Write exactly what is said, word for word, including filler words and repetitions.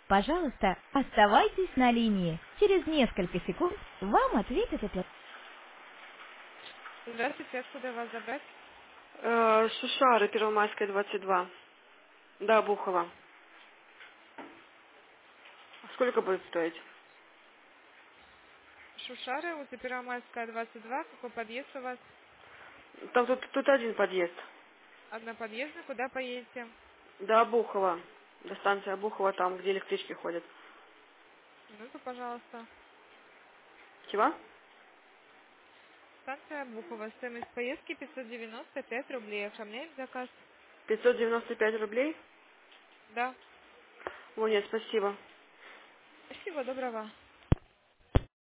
Пожалуйста, оставайтесь на линии. Через несколько секунд вам ответит оператор. Здравствуйте, откуда вас забрать? Э, Шушары, Первомайская, двадцать два. Да, Бухова. Сколько будет стоить? Шушары, улица Первомайская, двадцать два. Какой подъезд у вас? Там тут, тут один подъезд. Одноподъездный, куда поедете? Да, Бухова. До станции Обухова, там, где электрички ходят. Минуту, пожалуйста. Чего? Станция Обухова. Стоимость поездки пятьсот девяносто пять рублей. Оформляем заказ? пятьсот девяносто пять рублей? Да. О, нет, спасибо. Спасибо, доброго.